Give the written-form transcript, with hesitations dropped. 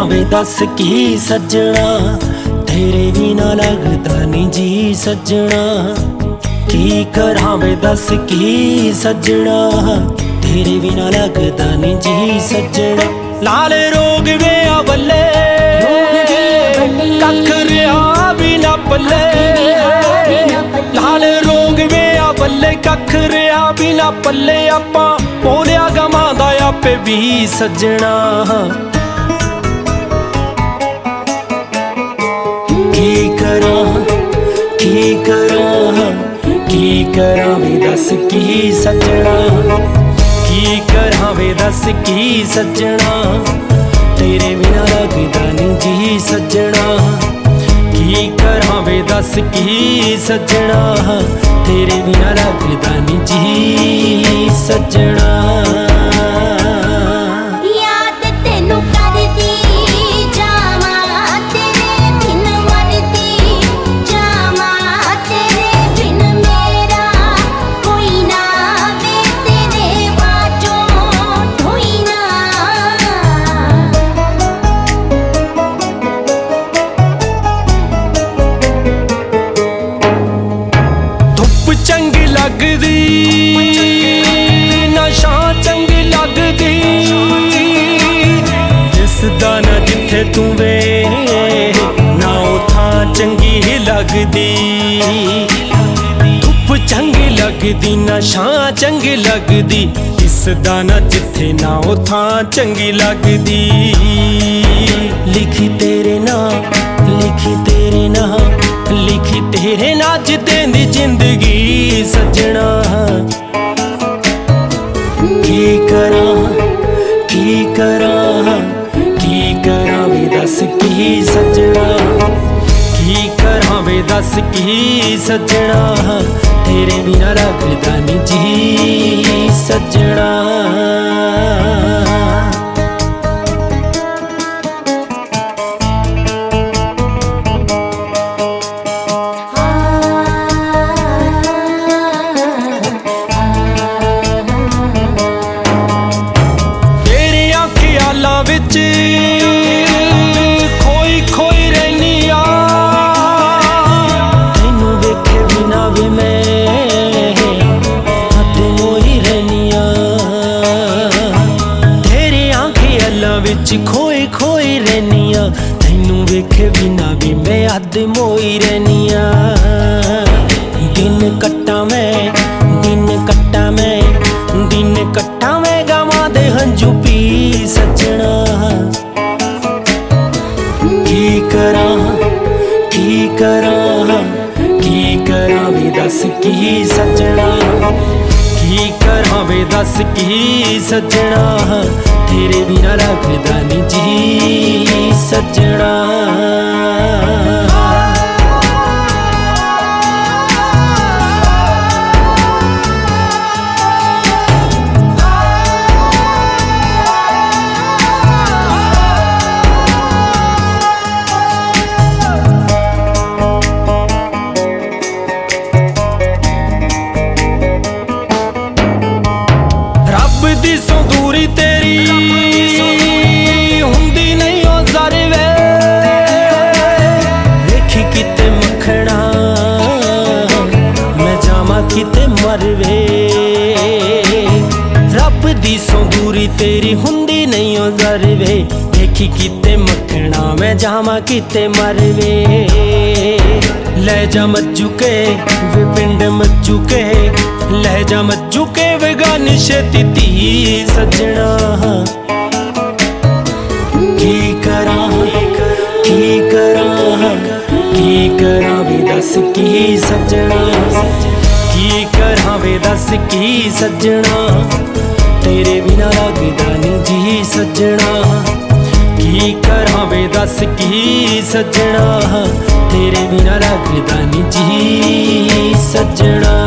करा वे दस की सजना, तेरे बिना लगदा नी जी सजना। की करा वे दस की सजना, तेरे बिना लगदा नी जी सजना। लाल रोग वे बल्ले कख रहा भी ना पल्ले, लाल रोग वे बल्ले कख रहा भी ना पल्ले। आपां बोलिया गवां दा आपे भी सजना। की करा वे दस की सजना, की करा वे दस की सजना। तेरे बिना लगदा नी जी सजना। की करा वे दस की सजना, तेरे बिना लगदा नी जी सजना। चंगी लगदी ना शां चंगी लगदी, जिसदा ना जिथे तू वे ना उथां चंगी लगदी। धुप चंगी लगदी ना शां चंगी लगदी, जिसदा ना जिथे ना उथां चंगी लगदी। लिखी तेरे ना लिखी तेरे ना लिखी तेरे ना जितें दी जिंदगी सजना। की करा वे दस की सजना। की करा वे दस की सजना, तेरे बिना लगदा नी जी सजना। विच खोई खोई रहनी आ, तैनू वेखे बिना भी मैं हद मोही रहनी आ। तेरे आंखें अल्लाह विच खोई खोई रहनी आ, तैनू वेखे बिना भी मैं हद मोही रहनी आ। दिन कट्टा मैं दिन कट्टा मैं दिन कट्टा मैं गवां दे हंजू पी सजना। की करा वे दस की सजना। की करा वे दस की सजना, तेरे बिना लगदा नी जी सजना। दी सो दूरी तेरी हुंदी नहीं ओ ज़रे वे, वेखी किते मखना मैं जावा किते मरवे। रब दी सो दूरी तेरी हुंदी नहीं ओ ज़रे वे, वेखी किते मखना मैं जावा किते मरवे। ले जा मज्जू के वे पिंड मज्जू के, ले जा मज्जू के वे गानी छेती धी सजना। की करा वे दस की सजना। की करा वे दस की सजना, तेरे बिना लगदा नी जी सजना। की करा वे दस की सजना, तेरे बिना लगदा नी जी सजना।